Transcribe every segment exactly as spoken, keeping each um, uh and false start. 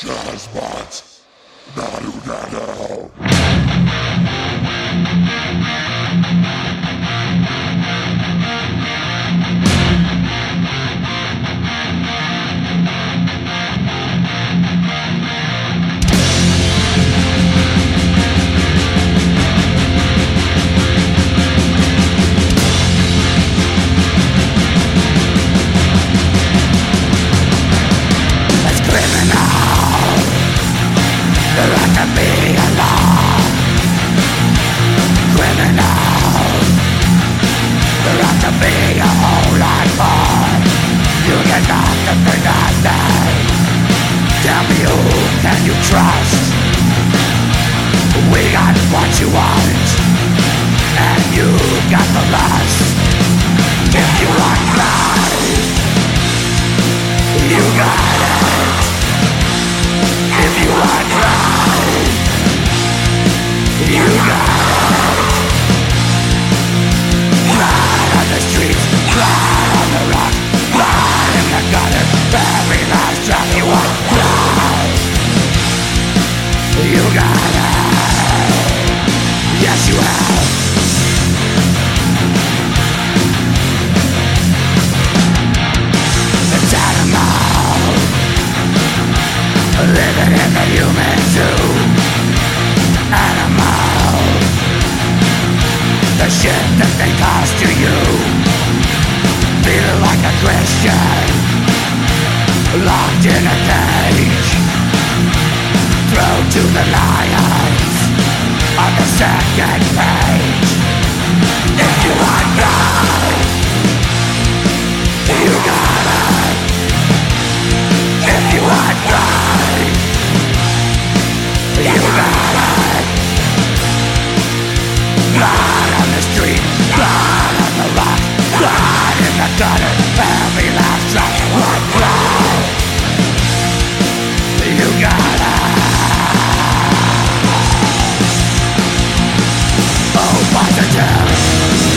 just but not who got out. Tell me who can you trust? We got what you want, and you got the lust. If you want life, you got it. If you want life, you got it. Blood on the streets, blood on the rock, blood in the gutter. Every last drop you want. You got it. Yes, you have. It's animal, living in the human zoo. Animal, the shit that they cause to you. Feeling like a Christian, locked in a cage. Throw to the lions on the second page. If you want God, you got it. If you want God, you got it. Blood on the street, blood on the rock, blood in the gutter. Every last drop, one blood. You got it. Positive.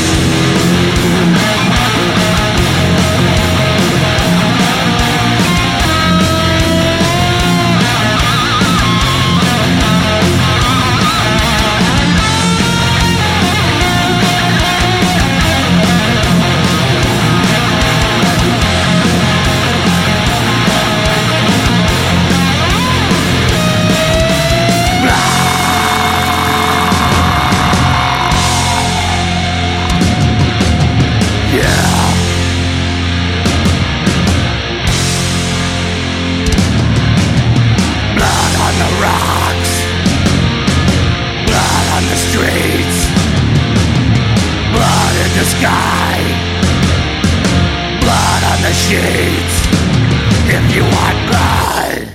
Sky, blood on the sheets. If you want blood,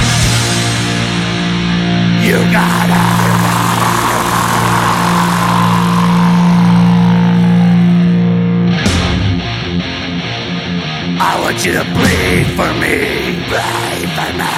you got it. I want you to bleed for me, bleed for me,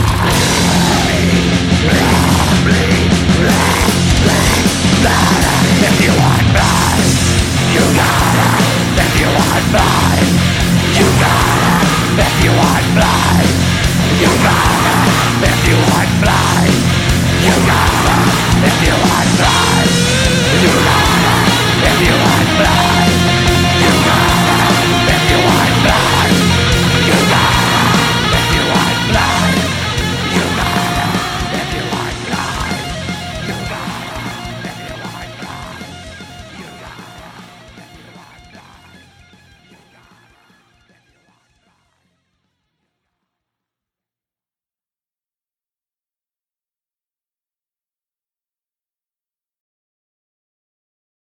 bleed, bleed, bleed, bleed, bleed. If you want blood, you got it. If you want blood, you got it. If you want blood, you got it. If you want blood, you got it. If you want blood.